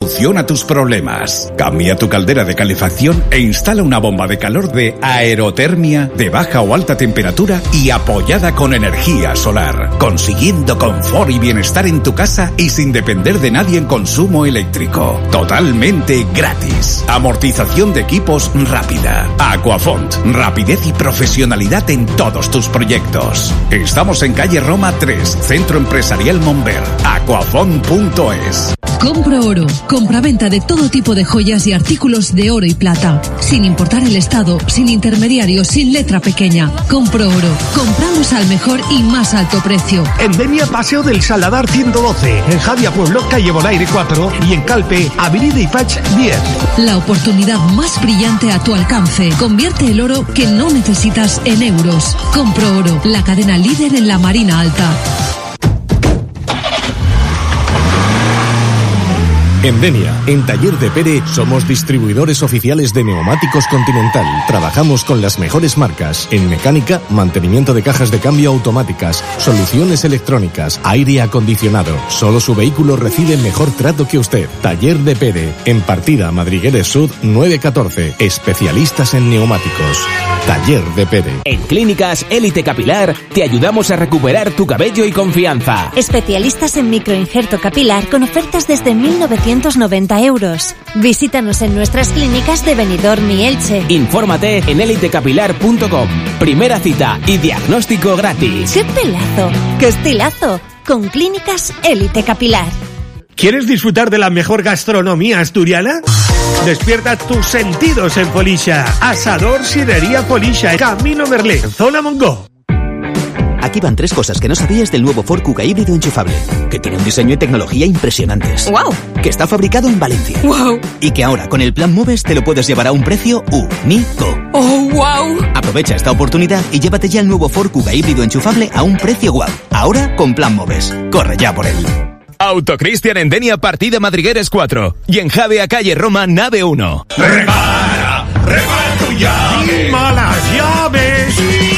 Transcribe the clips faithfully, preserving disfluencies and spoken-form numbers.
solución a tus problemas. Cambia tu caldera de calefacción e instala una bomba de calor de aerotermia de baja o alta temperatura y apoyada con energía solar, consiguiendo confort y bienestar en tu casa y sin depender de nadie en consumo eléctrico. Totalmente gratis. Amortización de equipos rápida. Aquafont. Rapidez y profesionalidad en todos tus proyectos. Estamos en calle Roma tres, Centro Empresarial Monver. aquafont punto es. Compro Oro. Compra-venta de todo tipo de joyas y artículos de oro y plata. Sin importar el estado, sin intermediarios, sin letra pequeña. Compro Oro. Compramos al mejor y más alto precio. En Denia, Paseo del Saladar ciento doce. En Javia Pueblo, calle Bonaire cuatro. Y en Calpe, Avenida Ifach diez. La oportunidad más brillante a tu alcance. Convierte el oro que no necesitas en euros. Compro Oro. La cadena líder en la Marina Alta. En Denia, en Taller de Pere, somos distribuidores oficiales de neumáticos Continental. Trabajamos con las mejores marcas en mecánica, mantenimiento de cajas de cambio automáticas, soluciones electrónicas, aire acondicionado. Solo su vehículo recibe mejor trato que usted. Taller de Pere, en Partida Madrigueres Sud nueve catorce. Especialistas en neumáticos. Taller de Pere. En Clínicas Élite Capilar te ayudamos a recuperar tu cabello y confianza. Especialistas en microinjerto capilar con ofertas desde mil novecientos noventa euros. Visítanos en nuestras clínicas de Benidorm y Elche. Infórmate en élite capilar punto com. Primera cita y diagnóstico gratis. ¡Qué pelazo! ¡Qué estilazo! Con Clínicas Élite Capilar. ¿Quieres disfrutar de la mejor gastronomía asturiana? Despierta tus sentidos en Polisha. Asador Sidrería Polisha, Camino Merlé, Zona Mongo. Aquí van tres cosas que no sabías del nuevo Ford Kuga híbrido enchufable. Que tiene un diseño y tecnología impresionantes. ¡Wow! Que está fabricado en Valencia. ¡Wow! Y que ahora con el plan Moves te lo puedes llevar a un precio único. ¡Oh, wow! Aprovecha esta oportunidad y llévate ya el nuevo Ford Kuga híbrido enchufable a un precio guau. Ahora con plan Moves. Corre ya por él. Autocristian en Denia, Partida Madrigueres cuatro. Y en Javea, calle Roma, nave uno. Repara, repara tu llave. ¡Lima las llaves!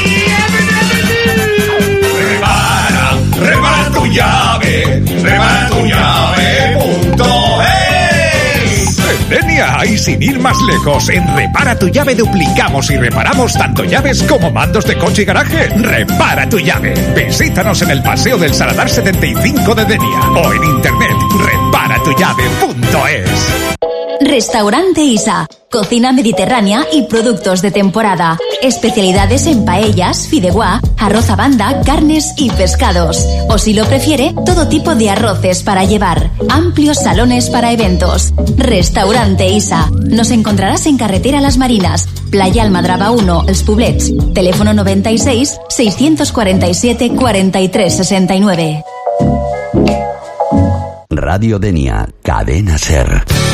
Repara, repara tu llave. Repara tu llave punto es. En Denia, y sin ir más lejos, en Repara tu Llave duplicamos y reparamos tanto llaves como mandos de coche y garaje. Repara tu llave. Visítanos en el Paseo del Saladar setenta y cinco de Denia o en internet repara tu llave punto es. Restaurante Isa, cocina mediterránea y productos de temporada. Especialidades en paellas, fideuá, arroz a banda, carnes y pescados. O si lo prefiere, todo tipo de arroces para llevar. Amplios salones para eventos. Restaurante Isa. Nos encontrarás en Carretera Las Marinas, Playa Almadraba uno, Els Poblets. Teléfono noventa y seis, seiscientos cuarenta y siete, cuarenta y tres sesenta y nueve. Radio Denia, Cadena Ser.